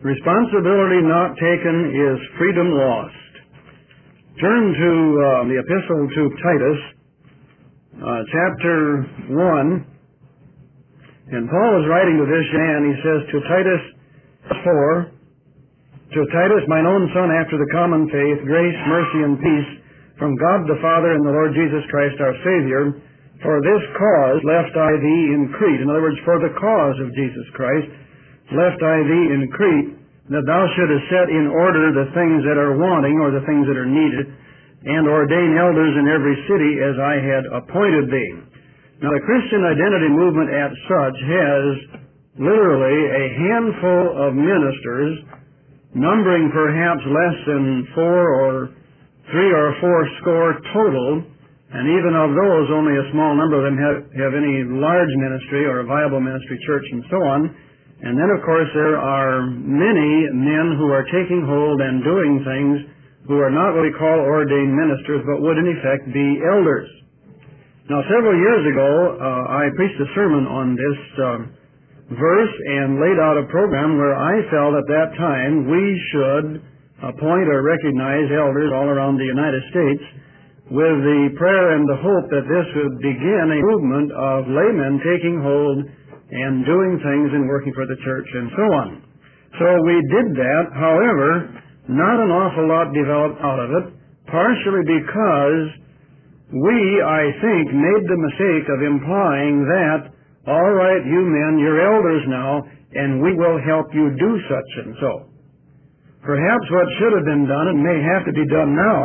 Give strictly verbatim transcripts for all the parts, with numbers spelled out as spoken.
Responsibility not taken is freedom lost. Turn to uh, the epistle to Titus, uh, chapter one. And Paul is writing to this man. He says to Titus four, to Titus, mine own son, after the common faith, grace, mercy, and peace from God the Father and the Lord Jesus Christ our Savior. For this cause left I thee in Crete. In other words, for the cause of Jesus Christ left I thee in Crete, that thou shouldest set in order the things that are wanting, or the things that are needed, and ordain elders in every city as I had appointed thee. Now, the Christian identity movement as such has literally a handful of ministers, numbering perhaps less than four or three or four score total, and even of those, only a small number of them have, have any large ministry or a viable ministry church and so on. And then, of course, there are many men who are taking hold and doing things who are not what we call ordained ministers, but would in effect be elders. Now, several years ago, uh, I preached a sermon on this uh, verse and laid out a program where I felt at that time we should appoint or recognize elders all around the United States, with the prayer and the hope that this would begin a movement of laymen taking hold and doing things and working for the church and so on. So we did that. However, not an awful lot developed out of it, partially because we, I think, made the mistake of implying that, all right, you men, you're elders now, and we will help you do such and so. Perhaps what should have been done, and may have to be done now,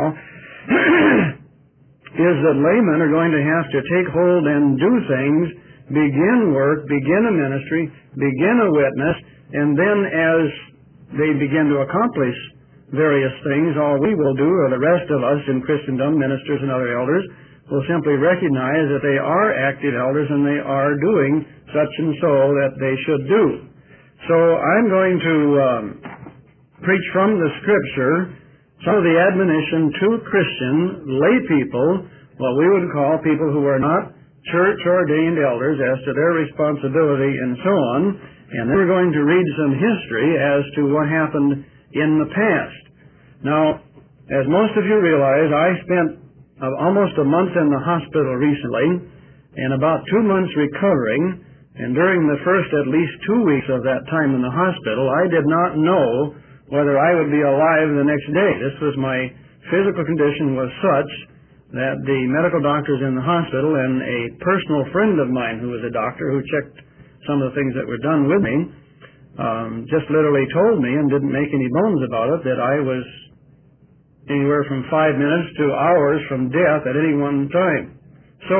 is that laymen are going to have to take hold and do things, begin work, begin a ministry, begin a witness, and then as they begin to accomplish various things, all we will do, or the rest of us in Christendom, ministers and other elders, will simply recognize that they are active elders and they are doing such and so that they should do. So I'm going to um, preach from the Scripture some of the admonition to Christian lay people, what we would call people who are not church-ordained elders, as to their responsibility and so on. And then we're going to read some history as to what happened in the past. Now, as most of you realize, I spent uh, almost a month in the hospital recently, and about two months recovering, and during the first at least two weeks of that time in the hospital, I did not know whether I would be alive the next day. This was my physical condition was such that the medical doctors in the hospital and a personal friend of mine who was a doctor who checked some of the things that were done with me um, just literally told me and didn't make any bones about it that I was anywhere from five minutes to hours from death at any one time. So,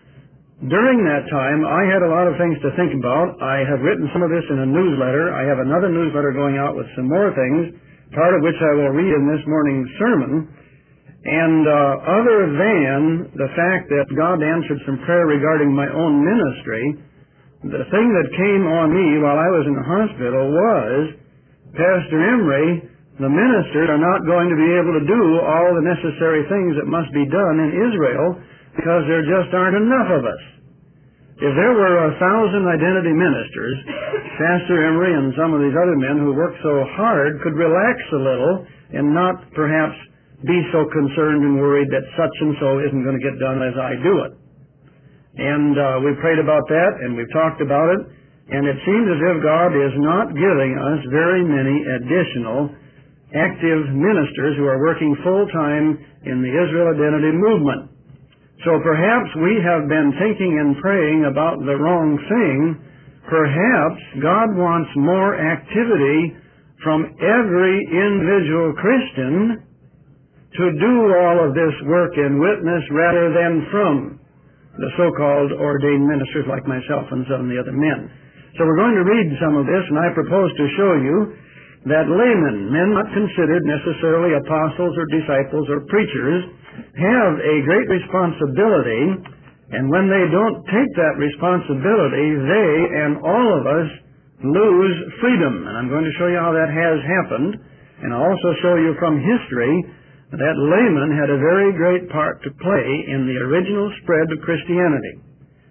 during that time, I had a lot of things to think about. I have written some of this in a newsletter. I have another newsletter going out with some more things, part of which I will read in this morning's sermon. And uh, other than the fact that God answered some prayer regarding my own ministry, the thing that came on me while I was in the hospital was, Pastor Emery, the ministers are not going to be able to do all the necessary things that must be done in Israel because there just aren't enough of us. If there were a thousand identity ministers, Pastor Emery and some of these other men who work so hard could relax a little and not perhaps be so concerned and worried that such and so isn't going to get done as I do it. And uh, we prayed about that, and we've talked about it, and it seems as if God is not giving us very many additional active ministers who are working full-time in the Israel Identity Movement. So perhaps we have been thinking and praying about the wrong thing. Perhaps God wants more activity from every individual Christian to do all of this work and witness rather than from the so-called ordained ministers like myself and some of the other men. So we're going to read some of this, and I propose to show you that laymen, men not considered necessarily apostles or disciples or preachers, have a great responsibility, and when they don't take that responsibility, they and all of us lose freedom. And I'm going to show you how that has happened, and I'll also show you from history that laymen had a very great part to play in the original spread of Christianity.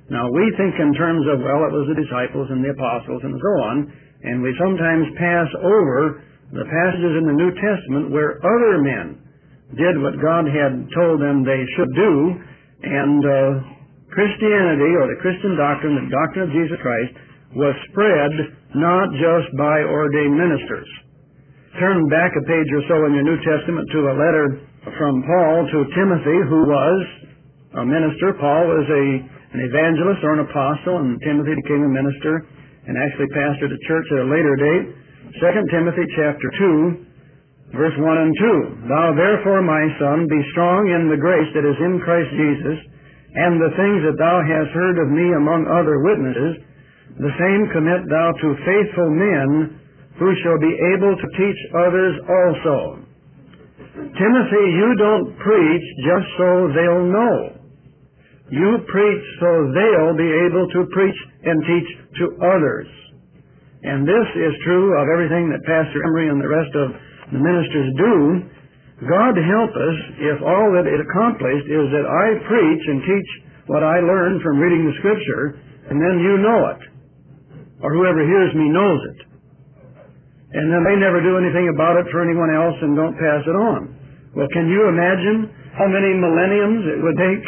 Now, we think in terms of, well, it was the disciples and the apostles and so on, and we sometimes pass over the passages in the New Testament where other men did what God had told them they should do, and uh, Christianity, or the Christian doctrine, the doctrine of Jesus Christ, was spread not just by ordained ministers. Turn back a page or so in your New Testament to a letter from Paul to Timothy, who was a minister. Paul was a, an evangelist or an apostle, and Timothy became a minister and actually pastored a church at a later date. Second Timothy chapter two, verse one and two. Thou therefore, my son, be strong in the grace that is in Christ Jesus, and the things that thou hast heard of me among other witnesses, the same commit thou to faithful men, who shall be able to teach others also. Timothy, you don't preach just so they'll know. You preach so they'll be able to preach and teach to others. And this is true of everything that Pastor Emery and the rest of the ministers do. God help us if all that is accomplished is that I preach and teach what I learned from reading the Scripture, and then you know it, or whoever hears me knows it. And then they never do anything about it for anyone else and don't pass it on. Well, can you imagine how many millenniums it would take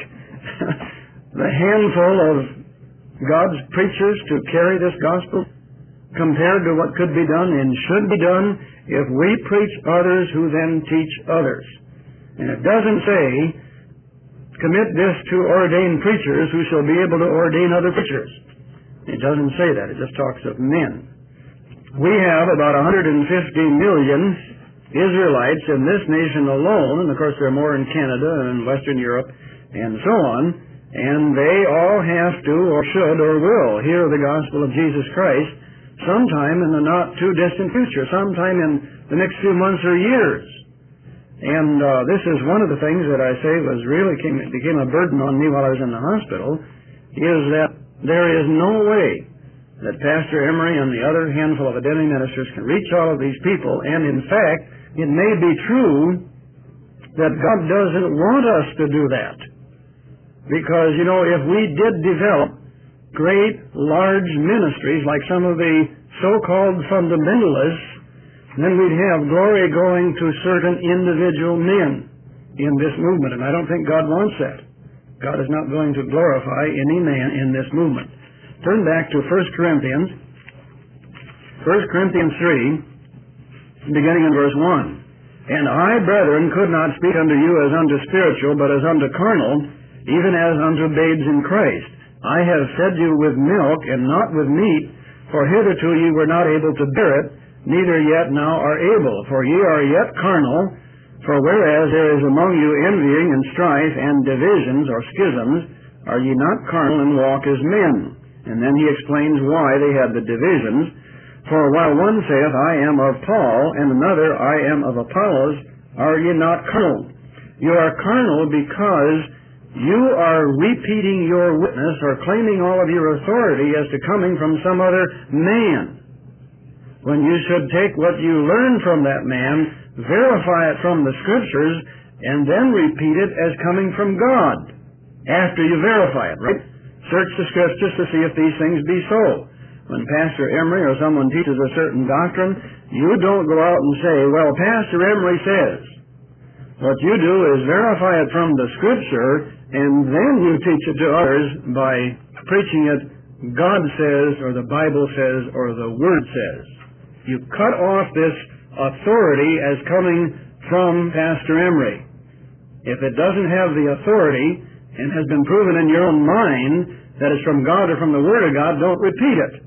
the handful of God's preachers to carry this gospel compared to what could be done and should be done if we preach others who then teach others? And it doesn't say, commit this to ordained preachers who shall be able to ordain other preachers. It doesn't say that. It just talks of men. We have about one hundred fifty million Israelites in this nation alone, and of course there are more in Canada and Western Europe and so on, and they all have to or should or will hear the gospel of Jesus Christ sometime in the not too distant future, sometime in the next few months or years. And uh, this is one of the things that I say was really came, became a burden on me while I was in the hospital, is that there is no way that Pastor Emery and the other handful of identity ministers can reach all of these people, and in fact, it may be true that God doesn't want us to do that. Because, you know, if we did develop great, large ministries like some of the so-called fundamentalists, then we'd have glory going to certain individual men in this movement, and I don't think God wants that. God is not going to glorify any man in this movement. Turn back to First Corinthians, First Corinthians three, beginning in verse one. And I, brethren, could not speak unto you as unto spiritual, but as unto carnal, even as unto babes in Christ. I have fed you with milk, and not with meat, for hitherto ye were not able to bear it, neither yet now are able. For ye are yet carnal, for whereas there is among you envying and strife and divisions or schisms, are ye not carnal and walk as men? And then he explains why they had the divisions. For while one saith, I am of Paul, and another, I am of Apollos, are ye not carnal? You are carnal because you are repeating your witness or claiming all of your authority as to coming from some other man, when you should take what you learn from that man, verify it from the Scriptures, and then repeat it as coming from God after you verify it, right? Search the Scriptures to see if these things be so. When Pastor Emery or someone teaches a certain doctrine, you don't go out and say, well, Pastor Emery says. What you do is verify it from the Scripture, and then you teach it to others by preaching it, God says, or the Bible says, or the Word says. You cut off this authority as coming from Pastor Emery. If it doesn't have the authority and has been proven in your own mind that it's from God or from the Word of God, don't repeat it.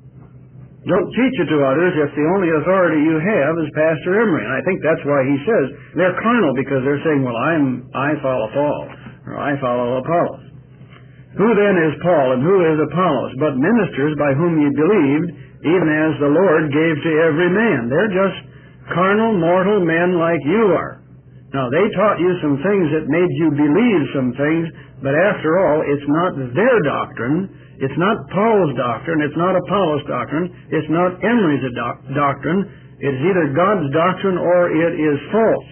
Don't teach it to others if the only authority you have is Pastor Emery. And I think that's why he says they're carnal, because they're saying, well, I'm, I follow Paul, or I follow Apollos. Who then is Paul and who is Apollos? But ministers by whom ye believed, even as the Lord gave to every man. They're just carnal, mortal men like you are. Now, they taught you some things that made you believe some things, but after all, it's not their doctrine. It's not Paul's doctrine. It's not Apollos' doctrine. It's not Emery's doc- doctrine. It's either God's doctrine or it is false.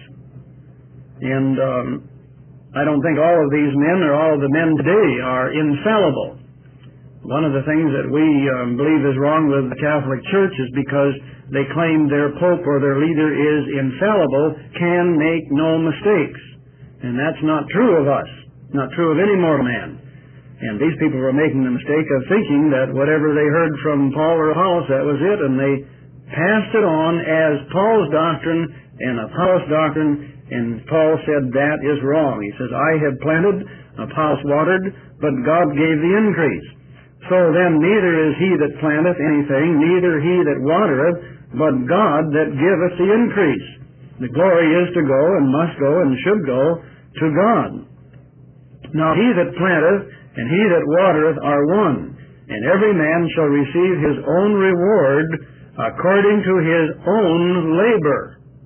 And um, I don't think all of these men or all of the men today are infallible. One of the things that we um, believe is wrong with the Catholic Church is because they claim their Pope or their leader is infallible, can make no mistakes. And that's not true of us, not true of any mortal man. And these people were making the mistake of thinking that whatever they heard from Paul or Apollos, that was it, and they passed it on as Paul's doctrine and Apollos' doctrine, and Paul said that is wrong. He says, I have planted, Apollos watered, but God gave the increase. So then neither is he that planteth anything, neither he that watereth, but God that giveth the increase. The glory is to go, and must go, and should go to God. Now he that planteth and he that watereth are one, and every man shall receive his own reward according to his own labor.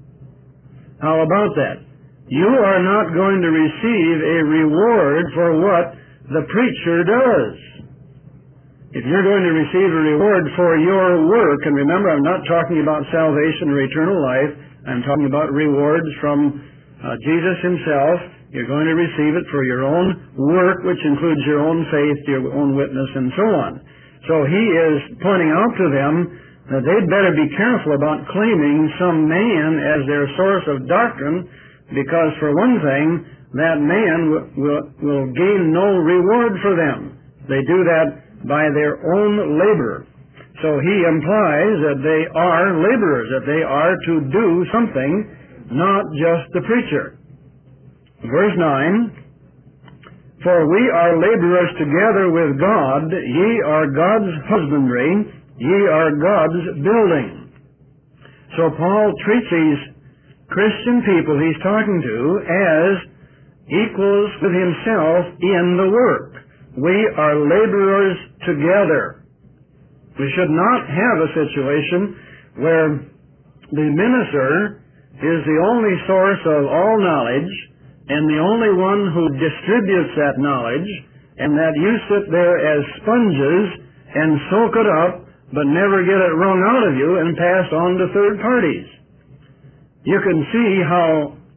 How about that? You are not going to receive a reward for what the preacher does. If you're going to receive a reward for your work, and remember, I'm not talking about salvation or eternal life, I'm talking about rewards from uh, Jesus himself. You're going to receive it for your own work, which includes your own faith, your own witness, and so on. So he is pointing out to them that they'd better be careful about claiming some man as their source of doctrine, because for one thing, that man will, will, will gain no reward for them. They do that by their own labor. So he implies that they are laborers, that they are to do something, not just the preacher. Verse nine, for we are laborers together with God, ye are God's husbandry, ye are God's building. So Paul treats these Christian people he's talking to as equals with himself in the work. We are laborers together. We should not have a situation where the minister is the only source of all knowledge and the only one who distributes that knowledge, and that you sit there as sponges and soak it up but never get it wrung out of you and passed on to third parties. You can see how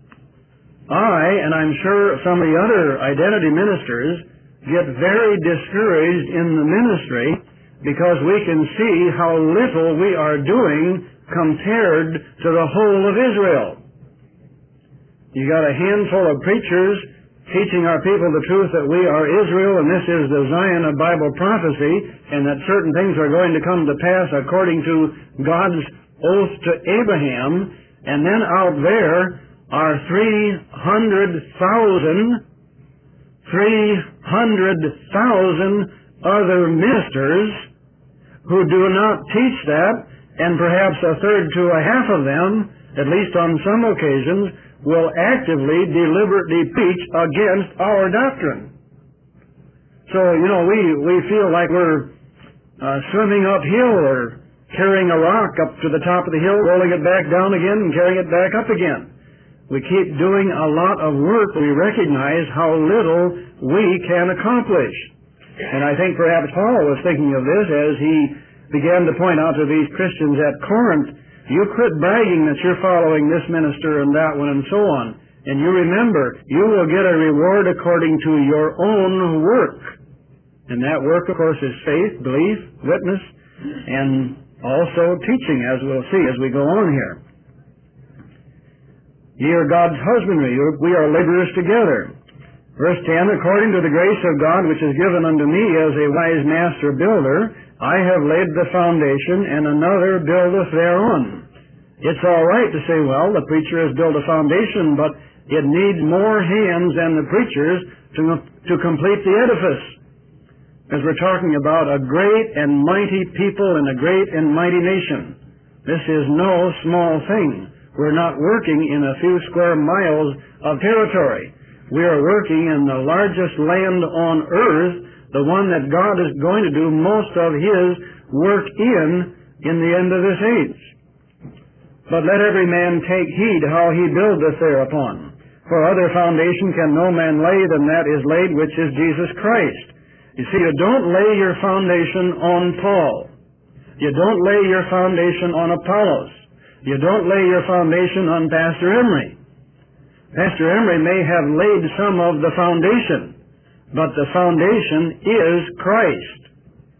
I, and I'm sure some of the other identity ministers, get very discouraged in the ministry because we can see how little we are doing compared to the whole of Israel. You got a handful of preachers teaching our people the truth that we are Israel and this is the Zion of Bible prophecy, and that certain things are going to come to pass according to God's oath to Abraham, and then out there are three hundred thousand three hundred thousand other ministers who do not teach that, and perhaps a third to a half of them, at least on some occasions, will actively, deliberately preach against our doctrine. So, you know, we, we feel like we're uh, swimming uphill or carrying a rock up to the top of the hill, rolling it back down again and carrying it back up again. We keep doing a lot of work. We recognize how little we can accomplish. And I think perhaps Paul was thinking of this as he began to point out to these Christians at Corinth, you quit bragging that you're following this minister and that one and so on. And you remember, you will get a reward according to your own work. And that work, of course, is faith, belief, witness, and also teaching, as we'll see as we go on here. Ye are God's husbandry, we are laborers together. Verse ten, according to the grace of God which is given unto me as a wise master builder, I have laid the foundation, and another buildeth thereon. It's all right to say, well, the preacher has built a foundation, but it needs more hands than the preachers to, to complete the edifice. As we're talking about a great and mighty people and a great and mighty nation. This is no small thing. We're not working in a few square miles of territory. We are working in the largest land on earth, the one that God is going to do most of His work in, in the end of this age. But let every man take heed how he buildeth thereupon. For other foundation can no man lay than that is laid, which is Jesus Christ. You see, you don't lay your foundation on Paul. You don't lay your foundation on Apollos. You don't lay your foundation on Pastor Emery. Pastor Emery may have laid some of the foundation, but the foundation is Christ.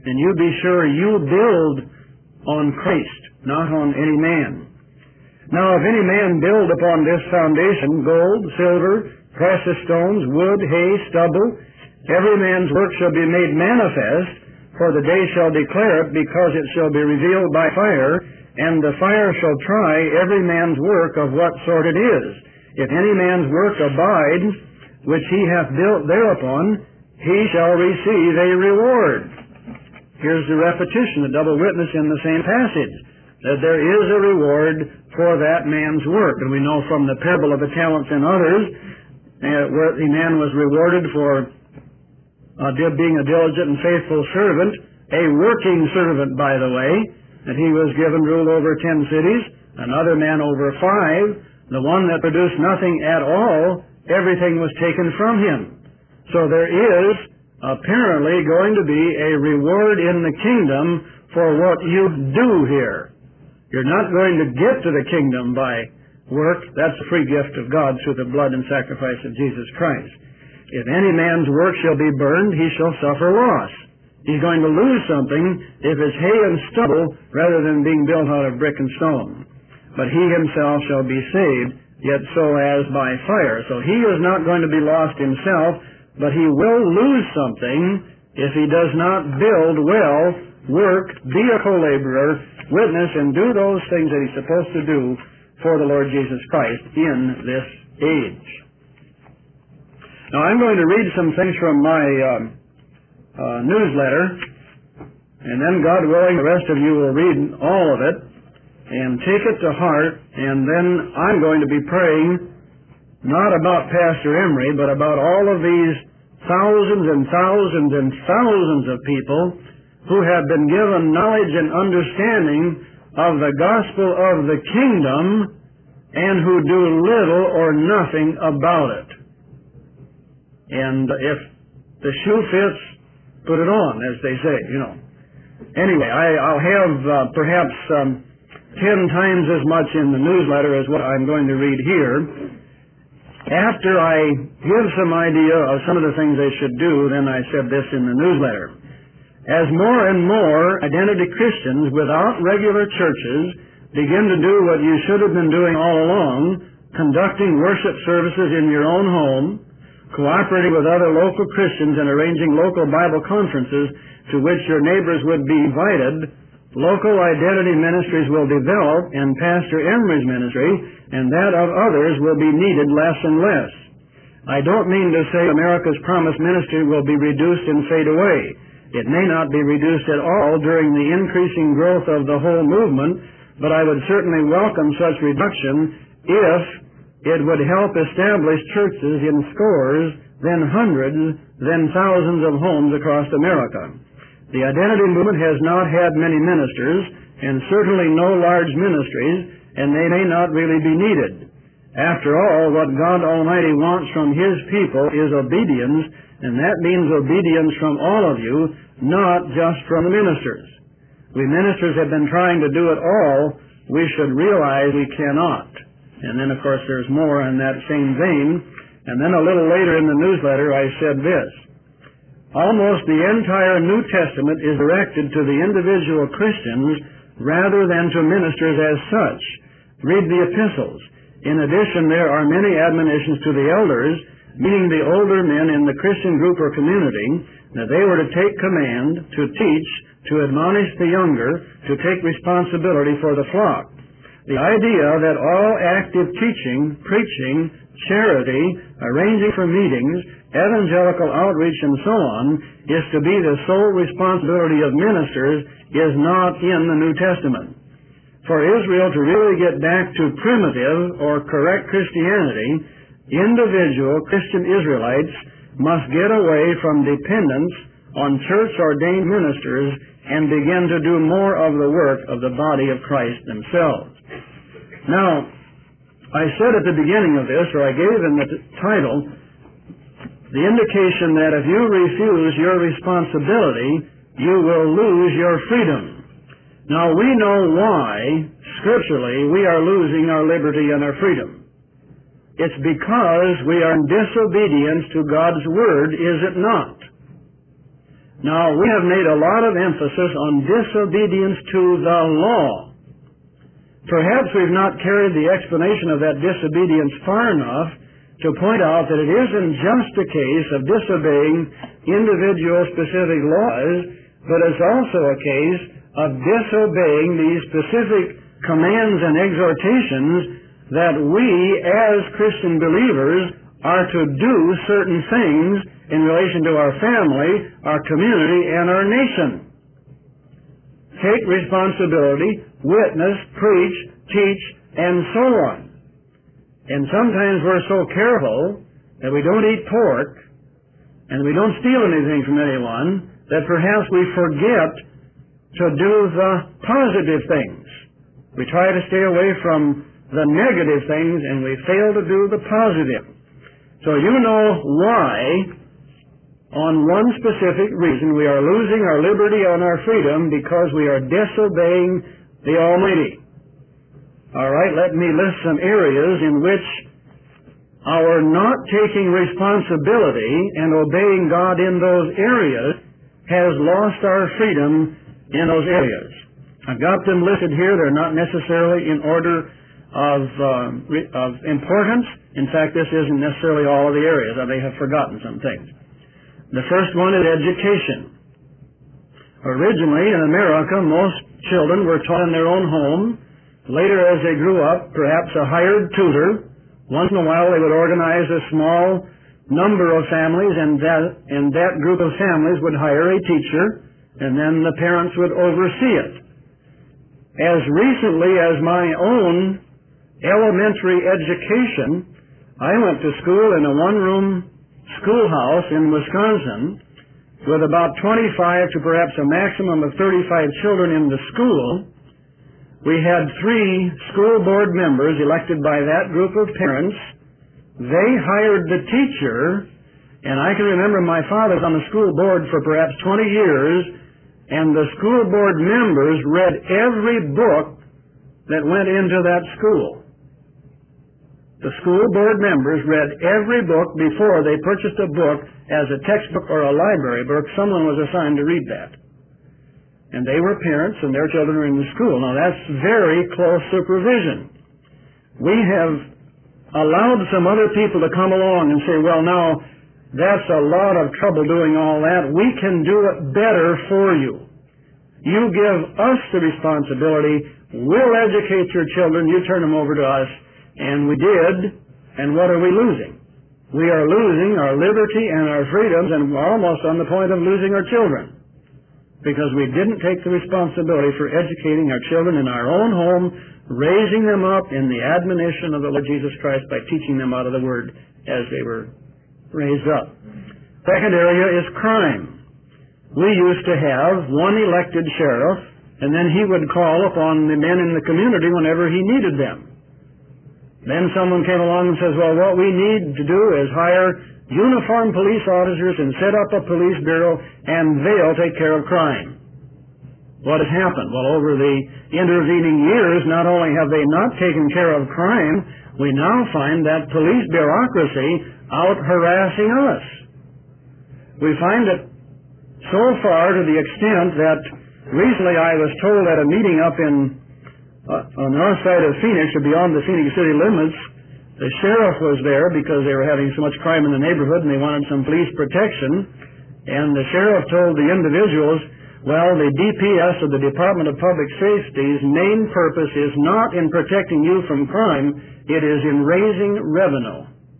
And you be sure you build on Christ, not on any man. Now if any man build upon this foundation gold, silver, precious stones, wood, hay, stubble, every man's work shall be made manifest, for the day shall declare it, because it shall be revealed by fire, and the fire shall try every man's work of what sort it is. If any man's work abide, which he hath built thereupon, he shall receive a reward. Here's the repetition, the double witness in the same passage, that there is a reward for that man's work. And we know from the parable of the talents and others, uh, where the man was rewarded for uh, being a diligent and faithful servant, a working servant, by the way, that he was given rule over ten cities, another man over five. The one that produced nothing at all, everything was taken from him. So there is apparently going to be a reward in the kingdom for what you do here. You're not going to get to the kingdom by work. That's a free gift of God through the blood and sacrifice of Jesus Christ. If any man's work shall be burned, he shall suffer loss. He's going to lose something if it's hay and stubble rather than being built out of brick and stone. But he himself shall be saved, yet so as by fire. So he is not going to be lost himself, but he will lose something if he does not build well, work, be a co-laborer, witness, and do those things that he's supposed to do for the Lord Jesus Christ in this age. Now I'm going to read some things from my um, uh, newsletter, and then God willing the rest of you will read all of it and take it to heart, and then I'm going to be praying not about Pastor Emery, but about all of these thousands and thousands and thousands of people who have been given knowledge and understanding of the gospel of the kingdom and who do little or nothing about it. And if the shoe fits, put it on, as they say, you know. Anyway, I, I'll have uh, perhaps um, ten times as much in the newsletter as what I'm going to read here. After I give some idea of some of the things they should do, then I said this in the newsletter. As more and more identity Christians without regular churches begin to do what you should have been doing all along, conducting worship services in your own home, cooperating with other local Christians and arranging local Bible conferences to which your neighbors would be invited, local identity ministries will develop, and Pastor Emery's ministry and that of others will be needed less and less. I don't mean to say America's Promise Ministry will be reduced and fade away. It may not be reduced at all during the increasing growth of the whole movement, but I would certainly welcome such reduction if it would help establish churches in scores, then hundreds, then thousands of homes across America. The identity movement has not had many ministers, and certainly no large ministries, and they may not really be needed. After all, what God Almighty wants from His people is obedience, and that means obedience from all of you, not just from the ministers. We ministers have been trying to do it all. We should realize we cannot. And then, of course, there's more in that same vein. And then a little later in the newsletter, I said this. Almost the entire New Testament is directed to the individual Christians rather than to ministers as such. Read the epistles. In addition, there are many admonitions to the elders, meaning the older men in the Christian group or community, that they were to take command, to teach, to admonish the younger, to take responsibility for the flock. The idea that all active teaching, preaching, charity, arranging for meetings, evangelical outreach, and so on, is to be the sole responsibility of ministers is not in the New Testament. For Israel to really get back to primitive or correct Christianity, individual Christian Israelites must get away from dependence on church-ordained ministers and begin to do more of the work of the body of Christ themselves. Now, I said at the beginning of this, or I gave in the t- title, the indication that if you refuse your responsibility, you will lose your freedom. Now, we know why, scripturally, we are losing our liberty and our freedom. It's because we are in disobedience to God's Word, is it not? Now, we have made a lot of emphasis on disobedience to the law. Perhaps we've not carried the explanation of that disobedience far enough to point out that it isn't just a case of disobeying individual specific laws, but it's also a case of disobeying these specific commands and exhortations that we as Christian believers are to do certain things in relation to our family, our community, and our nation. Take responsibility, witness, preach, teach, and so on. And sometimes we're so careful that we don't eat pork and we don't steal anything from anyone that perhaps we forget to do the positive things. We try to stay away from the negative things and we fail to do the positive. So you know why, on one specific reason, we are losing our liberty and our freedom because we are disobeying the Almighty. All right, let me list some areas in which our not taking responsibility and obeying God in those areas has lost our freedom in those areas. I've got them listed here. They're not necessarily in order of, uh, of importance. In fact, this isn't necessarily all of the areas. I may have forgotten some things. The first one is education. Originally, in America, most children were taught in their own home. Later, as they grew up, perhaps a hired tutor. Once in a while, they would organize a small number of families, and that, and that group of families would hire a teacher, and then the parents would oversee it. As recently as my own elementary education, I went to school in a one-room schoolhouse in Wisconsin with about twenty-five to perhaps a maximum of thirty-five children in the school. We had three school board members elected by that group of parents. They hired the teacher, and I can remember my father was on the school board for perhaps twenty years, and the school board members read every book that went into that school. The school board members read every book before they purchased a book as a textbook or a library book. Someone was assigned to read that. And they were parents and their children were in the school. Now that's very close supervision. We have allowed some other people to come along and say, well, now that's a lot of trouble doing all that. We can do it better for you. You give us the responsibility. We'll educate your children. You turn them over to us. And we did, and what are we losing? We are losing our liberty and our freedoms, and we're almost on the point of losing our children. Because we didn't take the responsibility for educating our children in our own home, raising them up in the admonition of the Lord Jesus Christ by teaching them out of the Word as they were raised up. Second area is crime. We used to have one elected sheriff, and then he would call upon the men in the community whenever he needed them. Then someone came along and says, well, what we need to do is hire uniformed police officers and set up a police bureau, and they'll take care of crime. What has happened? Well, over the intervening years, not only have they not taken care of crime, we now find that police bureaucracy out harassing us. We find it so far to the extent that recently I was told at a meeting up in Uh, on the north side of Phoenix, or beyond the Phoenix city limits, the sheriff was there because they were having so much crime in the neighborhood and they wanted some police protection. And the sheriff told the individuals, well, the D P S of the Department of Public Safety's main purpose is not in protecting you from crime, it is in raising revenue.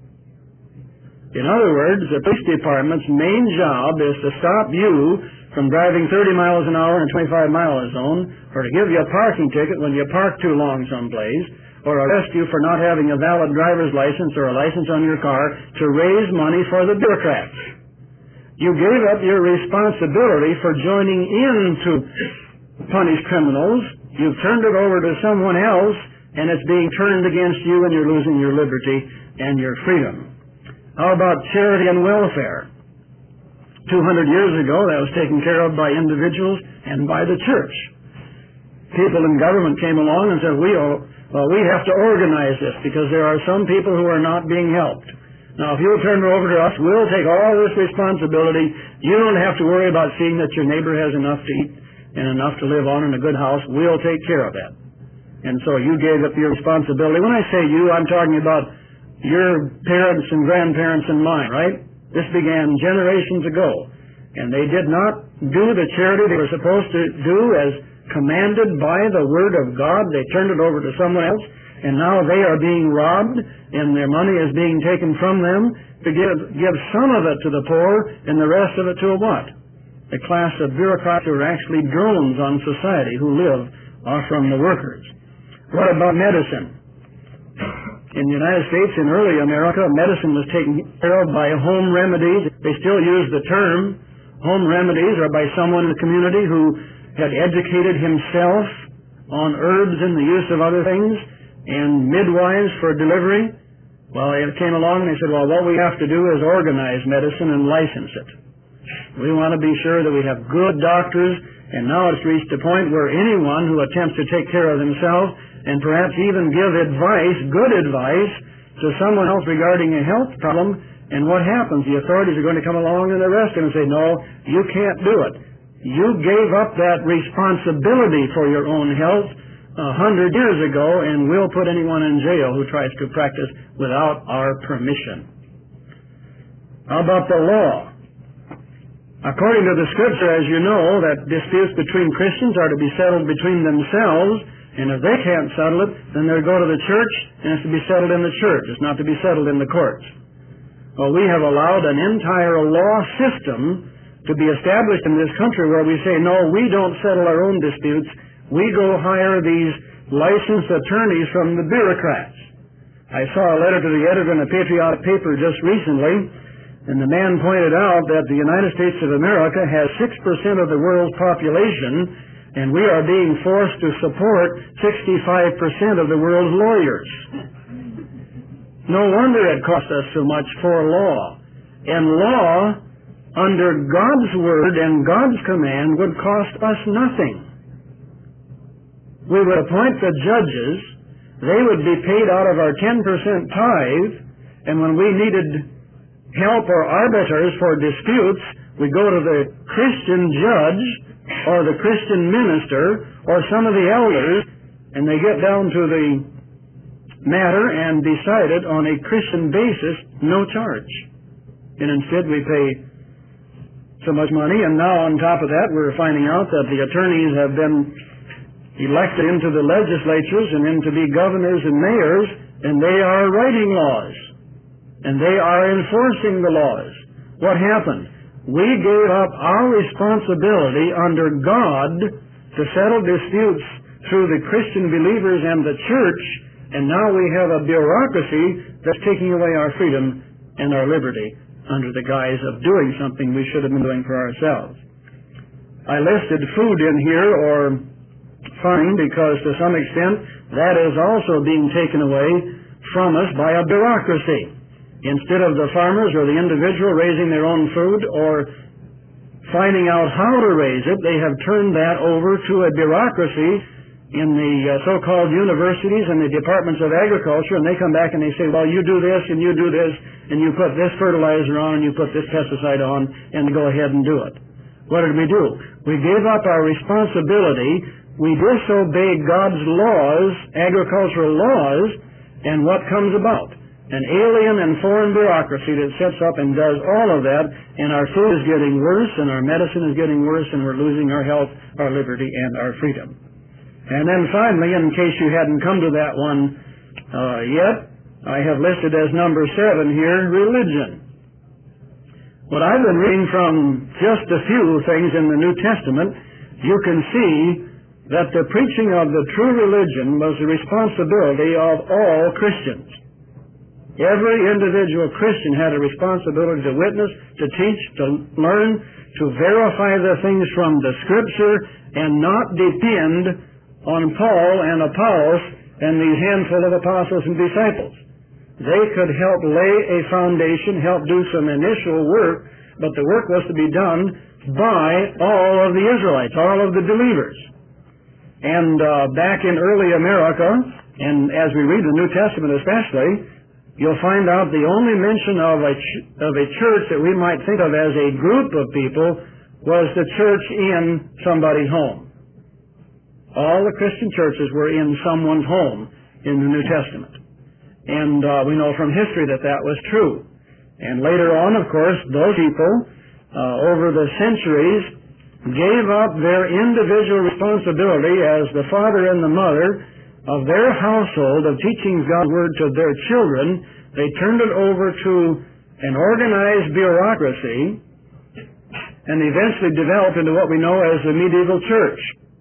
In other words, the police department's main job is to stop you from driving thirty miles an hour in a twenty-five mile zone, or to give you a parking ticket when you park too long someplace, or arrest you for not having a valid driver's license or a license on your car, to raise money for the bureaucrats. You gave up your responsibility for joining in to punish criminals. You've turned it over to someone else, and it's being turned against you, and you're losing your liberty and your freedom. How about charity and welfare? Two hundred years ago, that was taken care of by individuals and by the church. People in government came along and said, we, well, we have to organize this because there are some people who are not being helped. Now, if you'll turn it over to us, we'll take all this responsibility. You don't have to worry about seeing that your neighbor has enough to eat and enough to live on in a good house. We'll take care of that. And so you gave up your responsibility. When I say you, I'm talking about your parents and grandparents and mine, right? This began generations ago. And they did not do the charity they were supposed to do as commanded by the Word of God. They turned it over to someone else, and now they are being robbed, and their money is being taken from them to give, give some of it to the poor and the rest of it to a what? A class of bureaucrats who are actually drones on society who live off from the workers. What about medicine? In the United States, in early America, medicine was taken care of by home remedies. They still use the term home remedies, or by someone in the community who had educated himself on herbs and the use of other things, and midwives for delivery. Well, it came along and they said, well, what we have to do is organize medicine and license it. We want to be sure that we have good doctors, and now it's reached a point where anyone who attempts to take care of himself and perhaps even give advice, good advice, to someone else regarding a health problem, and what happens? The authorities are going to come along and arrest him and say, no, you can't do it. You gave up that responsibility for your own health a hundred years ago, and we'll put anyone in jail who tries to practice without our permission. How about the law? According to the Scripture, as you know, that disputes between Christians are to be settled between themselves, and if they can't settle it, then they'll go to the church, and it's to be settled in the church. It's not to be settled in the courts. Well, we have allowed an entire law system to be established in this country where we say, no, we don't settle our own disputes. We go hire these licensed attorneys from the bureaucrats. I saw a letter to the editor in a patriotic paper just recently, and the man pointed out that the United States of America has six percent of the world's population, and we are being forced to support sixty-five percent of the world's lawyers. No wonder it costs us so much for law. And law, under God's Word and God's command, would cost us nothing. We would appoint the judges. They would be paid out of our ten percent tithe, and when we needed help or arbiters for disputes, we go to the Christian judge or the Christian minister or some of the elders, and they get down to the matter and decide it on a Christian basis, no charge. And instead we pay so much money, and now on top of that we're finding out that the attorneys have been elected into the legislatures and into be governors and mayors, and they are writing laws, and they are enforcing the laws. What happened? We gave up our responsibility under God to settle disputes through the Christian believers and the church, and now we have a bureaucracy that's taking away our freedom and our liberty under the guise of doing something we should have been doing for ourselves. I listed food in here, or farming, because to some extent that is also being taken away from us by a bureaucracy. Instead of the farmers or the individual raising their own food or finding out how to raise it, they have turned that over to a bureaucracy in the uh, so-called universities and the departments of agriculture, and they come back and they say, well, you do this and you do this, and you put this fertilizer on and you put this pesticide on, and go ahead and do it. What did we do? We gave up our responsibility. We disobey God's laws, agricultural laws, and what comes about? An alien and foreign bureaucracy that sets up and does all of that, and our food is getting worse, and our medicine is getting worse, and we're losing our health, our liberty, and our freedom. And then finally, in case you hadn't come to that one uh, yet, I have listed as number seven here, religion. What I've been reading from just a few things in the New Testament, you can see that the preaching of the true religion was the responsibility of all Christians. Every individual Christian had a responsibility to witness, to teach, to learn, to verify the things from the Scripture, and not depend on Paul and Apollos and these handful of apostles and disciples. They could help lay a foundation, help do some initial work, but the work was to be done by all of the Israelites, all of the believers. And uh, back in early America, and as we read the New Testament especially, you'll find out the only mention of a, ch of a church that we might think of as a group of people was the church in somebody's home. All the Christian churches were in someone's home in the New Testament. And uh, we know from history that that was true. And later on, of course, those people, uh, over the centuries, gave up their individual responsibility as the father and the mother of their household of teaching God's Word to their children. They turned it over to an organized bureaucracy and eventually developed into what we know as the medieval church.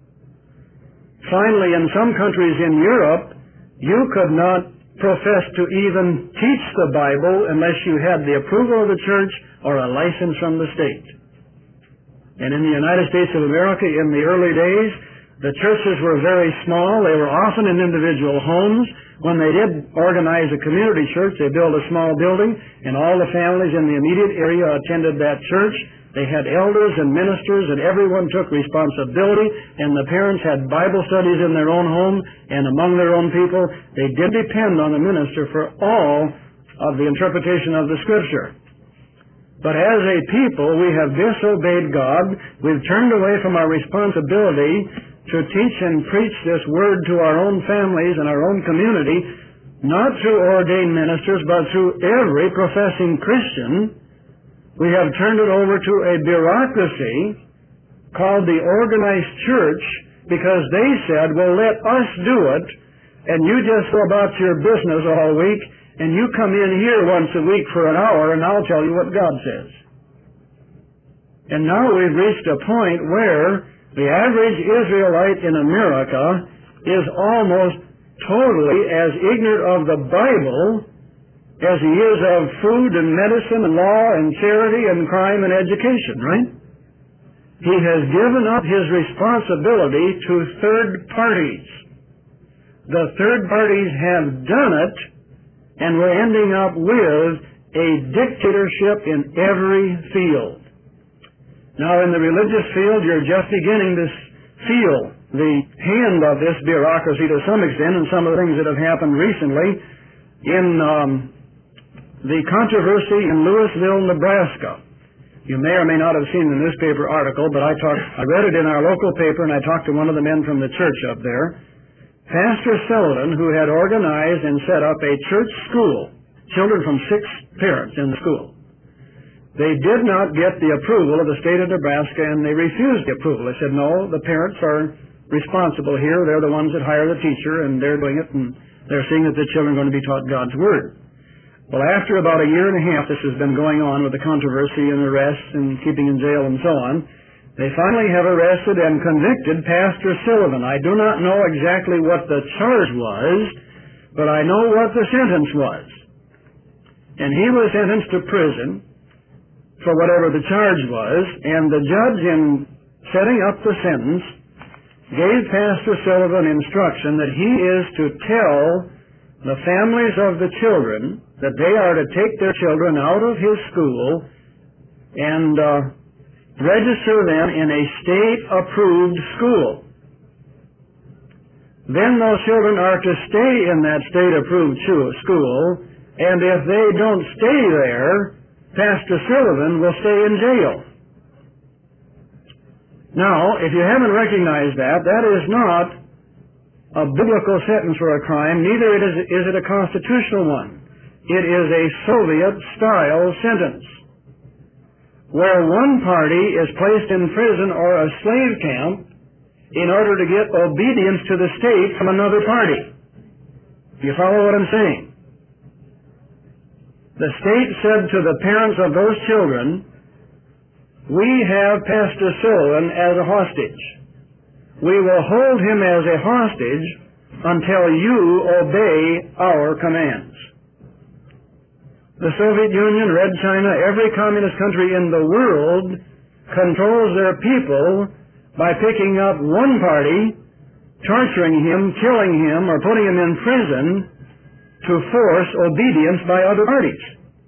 Finally, in some countries in Europe, you could not profess to even teach the Bible unless you had the approval of the church or a license from the state. And in the United States of America, in the early days, the churches were very small. They were often in individual homes. When they did organize a community church, they built a small building, and all the families in the immediate area attended that church. They had elders and ministers, and everyone took responsibility, and the parents had Bible studies in their own home and among their own people. They did depend on the minister for all of the interpretation of the Scripture. But as a people, we have disobeyed God. We've turned away from our responsibility to teach and preach this Word to our own families and our own community, not through ordained ministers, but through every professing Christian. We have turned it over to a bureaucracy called the organized church because they said, well, let us do it, and you just go about your business all week, and you come in here once a week for an hour, and I'll tell you what God says. And now we've reached a point where the average Israelite in America is almost totally as ignorant of the Bible as he is of food and medicine and law and charity and crime and education, right? He has given up his responsibility to third parties. The third parties have done it, and we're ending up with a dictatorship in every field. Now, in the religious field, you're just beginning to feel the hand of this bureaucracy to some extent, and some of the things that have happened recently in um, the controversy in Louisville, Nebraska. You may or may not have seen the newspaper article, but I talked, I read it in our local paper, and I talked to one of the men from the church up there. Pastor Sullivan, who had organized and set up a church school, children from six parents in the school. They did not get the approval of the state of Nebraska, and they refused the approval. They said, no, the parents are responsible here. They're the ones that hire the teacher, and they're doing it, and they're seeing that the children are going to be taught God's Word. Well, after about a year and a half this has been going on with the controversy and arrests and keeping in jail and so on, they finally have arrested and convicted Pastor Sullivan. I do not know exactly what the charge was, but I know what the sentence was. And he was sentenced to prison for whatever the charge was, and the judge, in setting up the sentence, gave Pastor Sullivan instruction that he is to tell the families of the children that they are to take their children out of his school and uh, register them in a state-approved school. Then those children are to stay in that state-approved school, and if they don't stay there, Pastor Sullivan will stay in jail. Now, if you haven't recognized that, that is not a biblical sentence for a crime, neither is, is it a constitutional one. It is a Soviet-style sentence, where one party is placed in prison or a slave camp in order to get obedience to the state from another party. You follow what I'm saying? The state said to the parents of those children, we have Pastor Sullivan as a hostage. We will hold him as a hostage until you obey our commands. The Soviet Union, Red China, every communist country in the world controls their people by picking up one party, torturing him, killing him, or putting him in prison to force obedience by other parties.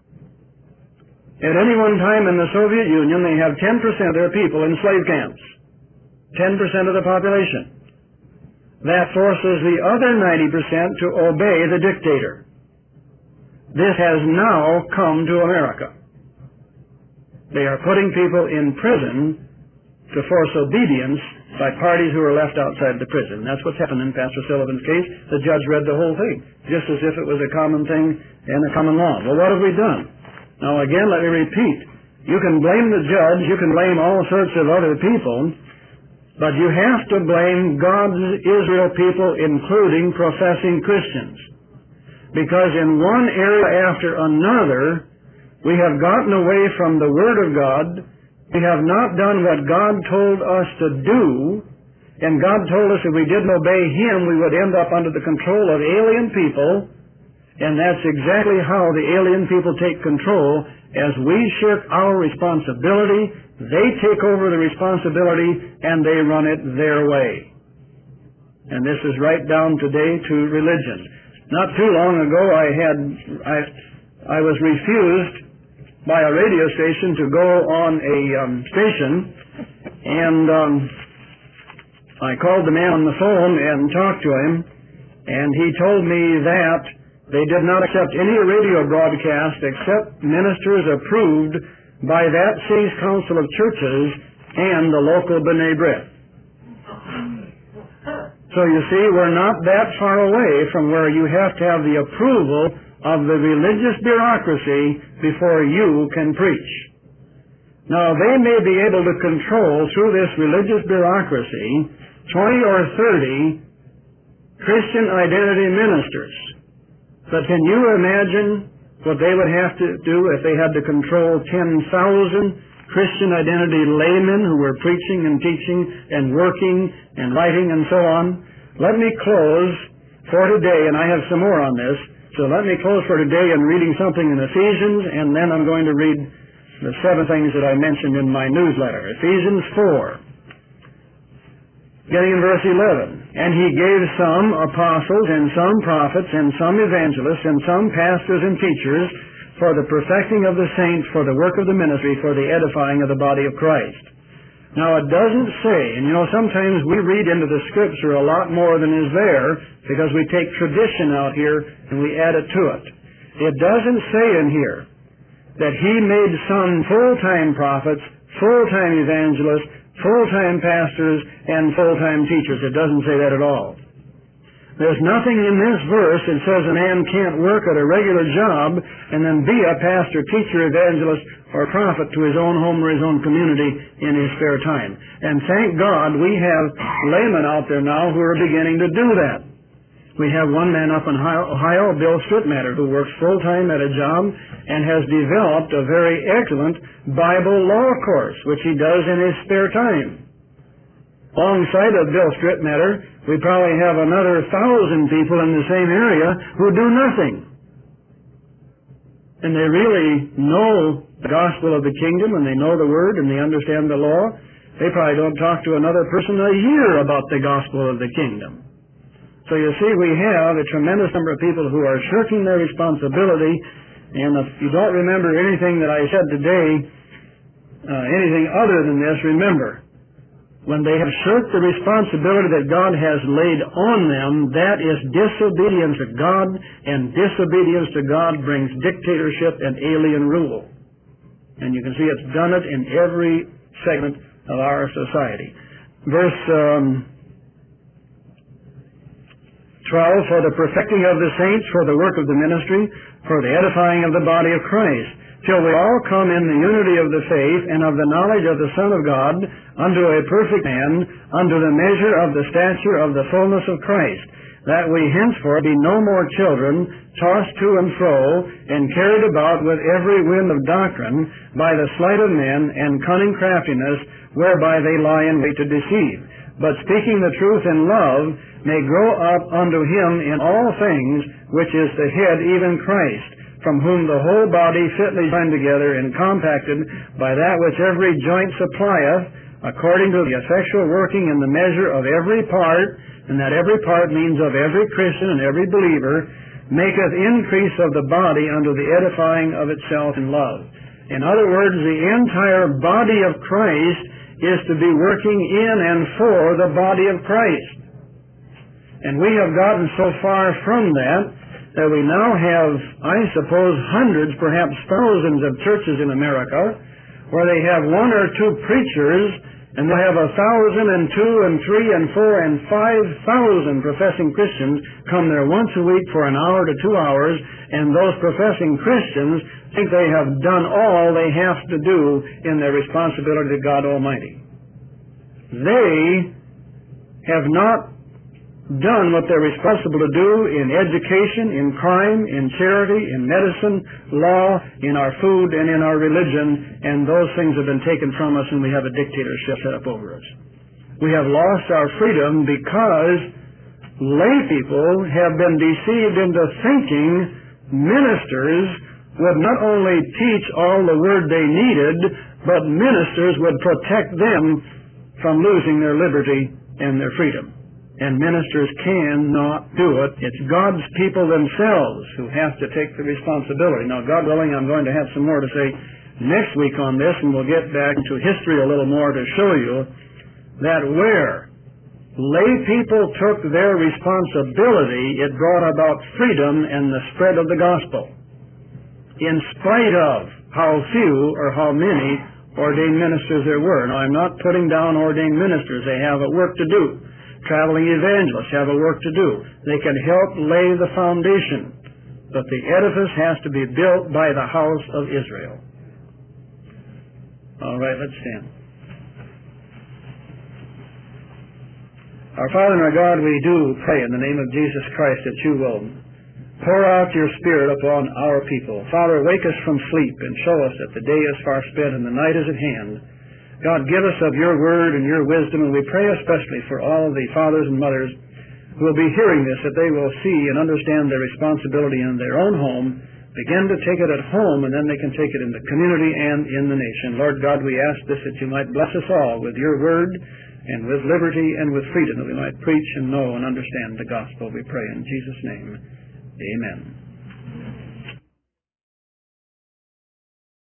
At any one time in the Soviet Union, they have ten percent of their people in slave camps. ten percent of the population. That forces the other ninety percent to obey the dictator. This has now come to America. They are putting people in prison to force obedience by parties who are left outside the prison. That's what's happened in Pastor Sullivan's case. The judge read the whole thing, just as if it was a common thing and a common law. Well, what have we done? Now, again, let me repeat. You can blame the judge, you can blame all sorts of other people, but you have to blame God's Israel people, including professing Christians. Because in one area after another, we have gotten away from the Word of God. We have not done what God told us to do, and God told us if we didn't obey Him, we would end up under the control of alien people, and that's exactly how the alien people take control. As we shirk our responsibility, they take over the responsibility, and they run it their way. And this is right down today to religion. Not too long ago, I had I, I was refused by a radio station to go on a um, station, and um, I called the man on the phone and talked to him, and he told me that they did not accept any radio broadcast except ministers approved by that city's council of churches and the local B'nai B'rith. So you see, we're not that far away from where you have to have the approval of the religious bureaucracy before you can preach. Now, they may be able to control through this religious bureaucracy twenty or thirty Christian identity ministers. But can you imagine what they would have to do if they had to control ten thousand Christian identity laymen who were preaching and teaching and working and writing and so on? Let me close for today, and I have some more on this. So let me close for today in reading something in Ephesians, and then I'm going to read the seven things that I mentioned in my newsletter. Ephesians four, getting in verse eleven. And He gave some apostles, and some prophets, and some evangelists, and some pastors and teachers for the perfecting of the saints, for the work of the ministry, for the edifying of the body of Christ. Now, it doesn't say, and you know, sometimes we read into the Scripture a lot more than is there because we take tradition out here and we add it to it. It doesn't say in here that He made some full-time prophets, full-time evangelists, full-time pastors, and full-time teachers. It doesn't say that at all. There's nothing in this verse that says a man can't work at a regular job and then be a pastor, teacher, evangelist, or prophet to his own home or his own community in his spare time. And thank God we have laymen out there now who are beginning to do that. We have one man up in Ohio, Bill Strittmatter, who works full-time at a job and has developed a very excellent Bible law course, which he does in his spare time. Alongside of Bill Strittmatter, we probably have another thousand people in the same area who do nothing. And they really know the gospel of the kingdom, and they know the Word, and they understand the law. They probably don't talk to another person a year about the gospel of the kingdom. So you see, we have a tremendous number of people who are shirking their responsibility, and if you don't remember anything that I said today, uh, anything other than this, remember, when they have shirked the responsibility that God has laid on them, that is disobedience to God, and disobedience to God brings dictatorship and alien rule. And you can see it's done it in every segment of our society. Verse um, twelve, for the perfecting of the saints, for the work of the ministry, for the edifying of the body of Christ, till we all come in the unity of the faith and of the knowledge of the Son of God, unto a perfect man, unto the measure of the stature of the fullness of Christ, that we henceforth be no more children, tossed to and fro, and carried about with every wind of doctrine, by the sleight of men and cunning craftiness, whereby they lie in wait to deceive. But speaking the truth in love, may grow up unto Him in all things, which is the head, even Christ, from whom the whole body fitly joined together and compacted by that which every joint supplieth, according to the effectual working in the measure of every part, and that every part means of every Christian and every believer, maketh increase of the body unto the edifying of itself in love. In other words, the entire body of Christ is to be working in and for the body of Christ. And we have gotten so far from that that we now have, I suppose, hundreds, perhaps thousands of churches in America where they have one or two preachers, and they have a thousand and two and three and four and five thousand professing Christians come there once a week for an hour to two hours, and those professing Christians think they have done all they have to do in their responsibility to God Almighty. They have not done what they're responsible to do in education, in crime, in charity, in medicine, law, in our food, and in our religion, and those things have been taken from us, and we have a dictatorship set up over us. We have lost our freedom because lay people have been deceived into thinking ministers would not only teach all the word they needed, but ministers would protect them from losing their liberty and their freedom. And ministers cannot do it. It's God's people themselves who have to take the responsibility. Now, God willing, I'm going to have some more to say next week on this, and we'll get back to history a little more to show you that where lay people took their responsibility, it brought about freedom and the spread of the gospel, in spite of how few or how many ordained ministers there were. Now, I'm not putting down ordained ministers. They have a work to do. Traveling evangelists have a work to do. They can help lay the foundation, but the edifice has to be built by the house of Israel. All right, let's stand. Our Father and our God, we do pray in the name of Jesus Christ that you will pour out your Spirit upon our people. Father, wake us from sleep and show us that the day is far spent and the night is at hand. God, give us of your word and your wisdom, and we pray especially for all the fathers and mothers who will be hearing this, that they will see and understand their responsibility in their own home, begin to take it at home, and then they can take it in the community and in the nation. Lord God, we ask this, that you might bless us all with your word and with liberty and with freedom, that we might preach and know and understand the gospel. We pray in Jesus' name. Amen.